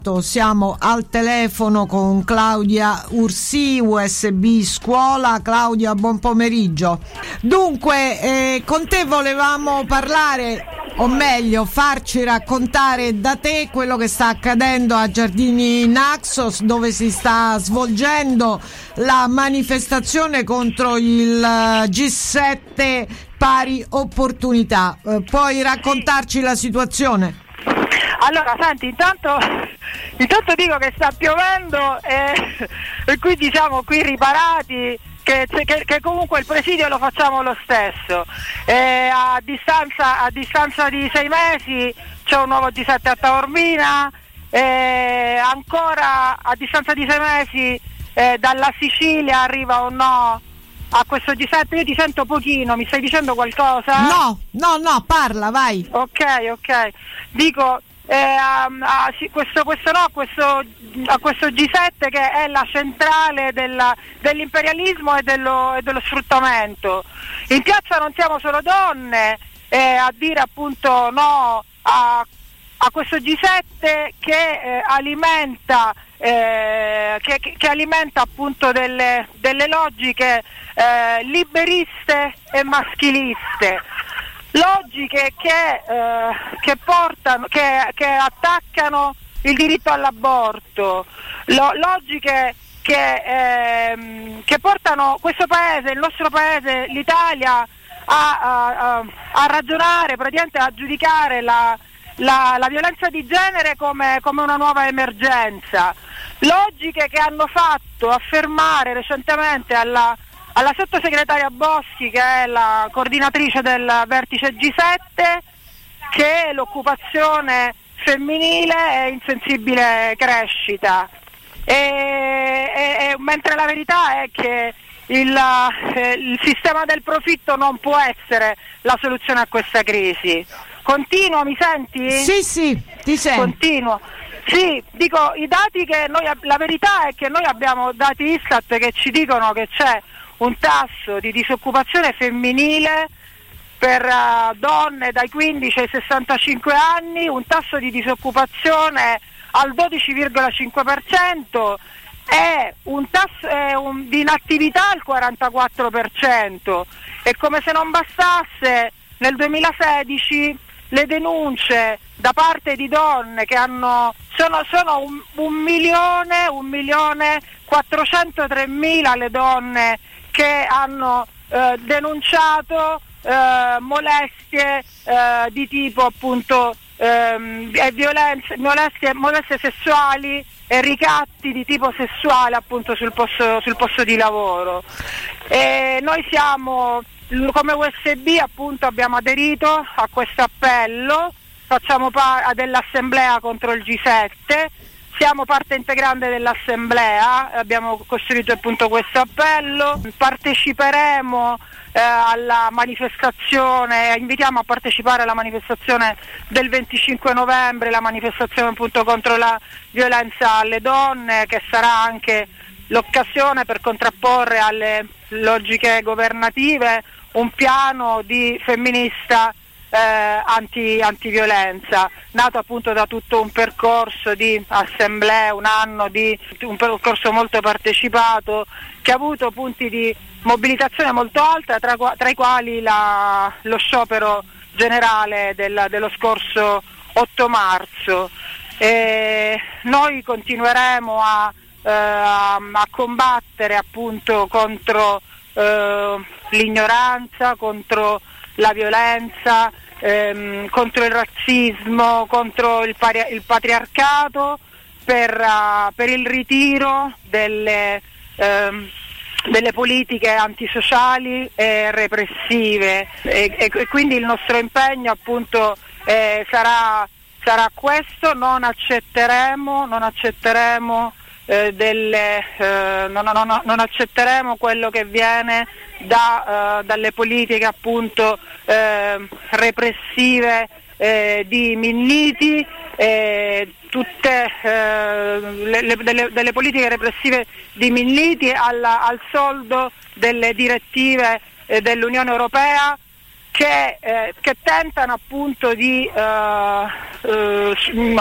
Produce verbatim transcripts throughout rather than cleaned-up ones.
Siamo al telefono con Claudia Ursi, U S B Scuola. Claudia, buon pomeriggio. Dunque, eh, con te volevamo parlare, o meglio farci raccontare da te quello che sta accadendo a Giardini Naxos, dove si sta svolgendo la manifestazione contro il G sette pari opportunità. Eh, puoi raccontarci la situazione? Allora, senti, intanto, intanto dico che sta piovendo e, e quindi siamo qui riparati, che, che, che comunque il presidio lo facciamo lo stesso. E a, distanza, a distanza di sei mesi c'è un nuovo G sette a Taormina, e ancora a distanza di sei mesi eh, dalla Sicilia arriva un no a questo G sette. Io ti sento pochino, mi stai dicendo qualcosa? No, no, no, parla, vai. Ok, ok. Dico... Eh, a, a, questo, questo no, questo, a questo G sette che è la centrale della, dell'imperialismo e dello, e dello sfruttamento. In piazza non siamo solo donne eh, a dire appunto no a, a questo G sette che eh, alimenta eh, che, che alimenta appunto delle, delle logiche eh, liberiste e maschiliste. Logiche che, eh, che portano, che, che attaccano il diritto all'aborto, lo, logiche che, ehm, che portano questo paese, il nostro paese, l'Italia, a, a, a ragionare, praticamente a giudicare la, la, la violenza di genere come, come una nuova emergenza. Logiche che hanno fatto affermare recentemente alla alla sottosegretaria Boschi, che è la coordinatrice del vertice G sette, che l'occupazione femminile è in sensibile crescita, e, e, e, mentre la verità è che il, eh, il sistema del profitto non può essere la soluzione a questa crisi. Continuo, mi senti? Sì, sì, ti sento. Continuo. Sì, dico, i dati che noi, la verità è che noi abbiamo dati Istat che ci dicono che c'è un tasso di disoccupazione femminile per uh, donne dai quindici ai sessantacinque anni, un tasso di disoccupazione al dodici virgola cinque per cento e un tasso eh, un, di inattività al quarantaquattro per cento. E come se non bastasse, nel duemilasedici le denunce da parte di donne che hanno sono, sono un, un milione, un milione quattrocentotremila le donne che hanno eh, denunciato eh, molestie eh, di tipo appunto ehm, violenze, molestie, molestie sessuali e ricatti di tipo sessuale appunto sul posto, sul posto di lavoro. E noi siamo come U S B appunto abbiamo aderito a questo appello, facciamo parte dell'assemblea contro il G sette. Siamo parte integrante dell'assemblea, abbiamo costruito appunto questo appello, parteciperemo eh, alla manifestazione, invitiamo a partecipare alla manifestazione del venticinque novembre, la manifestazione appunto contro la violenza alle donne, che sarà anche l'occasione per contrapporre alle logiche governative un piano di femminista Eh, anti, antiviolenza, nato appunto da tutto un percorso di assemblee, un anno di un percorso molto partecipato, che ha avuto punti di mobilitazione molto alta, tra, tra i quali la, lo sciopero generale del, dello scorso otto marzo. E noi continueremo a, eh, a, a combattere appunto contro eh, l'ignoranza, contro la violenza, ehm, contro il razzismo, contro il, pari- il patriarcato, per, uh, per il ritiro delle, ehm, delle politiche antisociali e repressive, e, e, e quindi il nostro impegno appunto eh, sarà, sarà questo. Non accetteremo, non accetteremo eh, delle, eh, non, non, non accetteremo quello che viene da, uh, dalle politiche appunto eh, repressive eh, di Minniti, eh, tutte eh, le, le, delle, delle politiche repressive di Minniti alla, al soldo delle direttive eh, dell'Unione Europea, che, eh, che tentano appunto di eh, eh,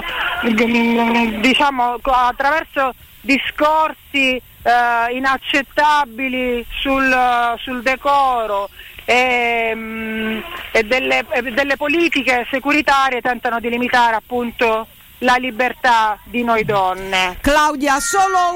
diciamo attraverso discorsi eh, inaccettabili sul, sul decoro e, mh, e, delle, e delle politiche securitarie tentano di limitare appunto la libertà di noi donne. Claudia, solo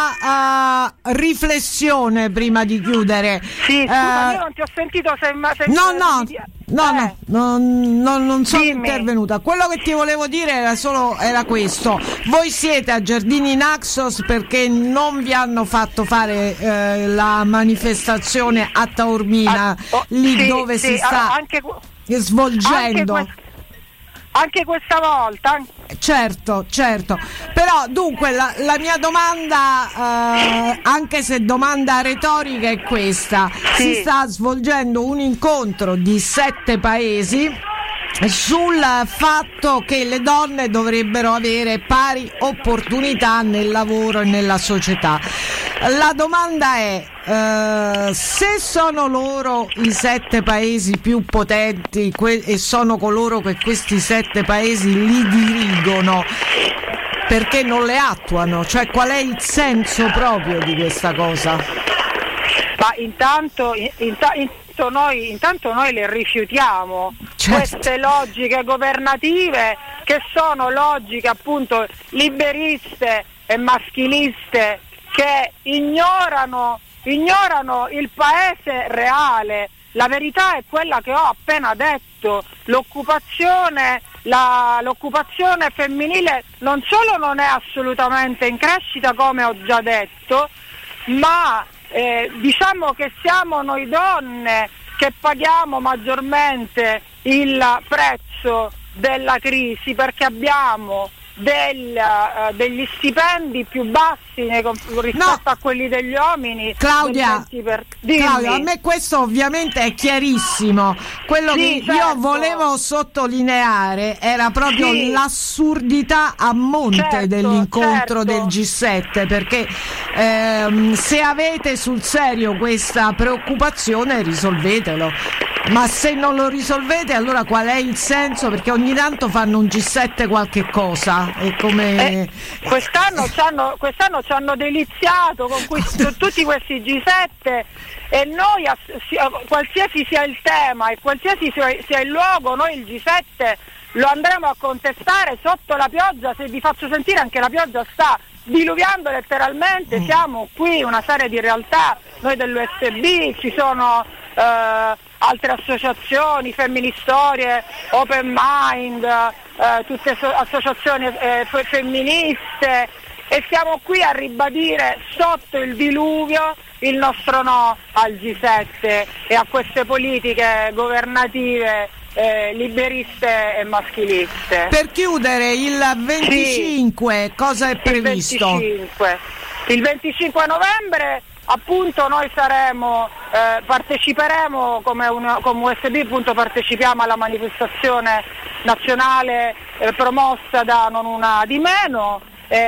una uh, riflessione prima di chiudere. Sì, scusa, uh, io non ti ho sentito se, se no, no, mi... no, eh. no, no, no, non sono Dimmi. intervenuta. Quello che ti volevo dire era solo era questo. Voi siete a Giardini Naxos perché non vi hanno fatto fare eh, la manifestazione a Taormina, ah, oh, lì sì, dove sì, si sta anche, svolgendo. Anche, quest- anche questa volta. Certo, certo, però dunque la, la mia domanda, eh, anche se domanda retorica, è questa: sì. Si sta svolgendo un incontro di sette paesi sul fatto che le donne dovrebbero avere pari opportunità nel lavoro e nella società. La domanda è, eh, se sono loro i sette paesi più potenti que- e sono coloro che questi sette paesi li dirigono, perché non le attuano? Cioè, qual è il senso proprio di questa cosa? Ma intanto, inta- intanto, noi, intanto noi le rifiutiamo, certo. Queste logiche governative che sono logiche appunto liberiste e maschiliste che ignorano, ignorano il paese reale. La verità è quella che ho appena detto: l'occupazione, la, l'occupazione femminile non solo non è assolutamente in crescita, come ho già detto, ma eh, diciamo che siamo noi donne che paghiamo maggiormente il prezzo della crisi, perché abbiamo Del, uh, degli stipendi più bassi nei, rispetto no. a quelli degli uomini. Claudia, per... Claudia, a me questo ovviamente è chiarissimo. Quello sì, che certo. io volevo sottolineare era proprio sì. l'assurdità a monte certo, dell'incontro certo. del G sette, perché ehm, se avete sul serio questa preoccupazione risolvetelo, ma se non lo risolvete allora qual è il senso? Perché ogni tanto fanno un G sette qualche cosa. È come... eh, quest'anno ci hanno, quest'anno ci hanno deliziato con questo, tutti questi G sette, e noi qualsiasi sia il tema e qualsiasi sia il luogo, noi il G sette lo andremo a contestare sotto la pioggia. Se vi faccio sentire, anche la pioggia sta diluviando letteralmente, siamo qui una serie di realtà, noi dell'U S B, ci sono eh, altre associazioni, Femministorie, Open Mind, eh, tutte so- associazioni eh, femministe, e siamo qui a ribadire sotto il diluvio il nostro no al G sette e a queste politiche governative eh, liberiste e maschiliste. Per chiudere, il venticinque sì, cosa è previsto? Il venticinque, il venticinque novembre appunto noi saremo, eh, parteciperemo come, un, come U S B, appunto partecipiamo alla manifestazione nazionale eh, promossa da Non Una di Meno,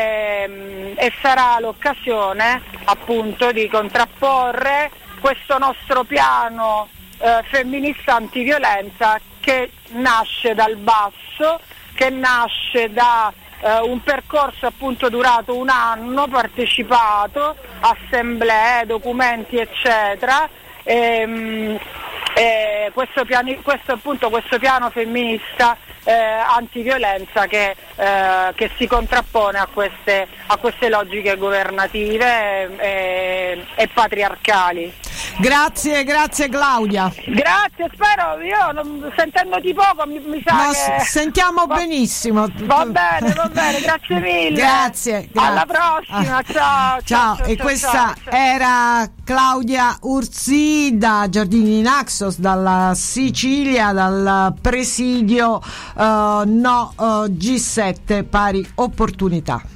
ehm, e sarà l'occasione appunto di contrapporre questo nostro piano eh, femminista antiviolenza, che nasce dal basso, che nasce da Uh, un percorso appunto durato un anno, partecipato, assemblee, documenti eccetera, e, um, e questo, piani, questo, appunto, questo piano femminista eh, antiviolenza che, eh, che si contrappone a queste, a queste logiche governative e, e patriarcali. Grazie, grazie Claudia. Grazie, spero, io non, sentendoti poco mi, mi sa no, che... sentiamo va, benissimo. Va bene, va bene, grazie mille. Grazie, grazie. Alla prossima, ah, ciao, ciao. Ciao, ciao e ciao, questa ciao, ciao. era Claudia Ursi da Giardini Naxos, dalla Sicilia, dal presidio uh, no uh, G sette pari opportunità.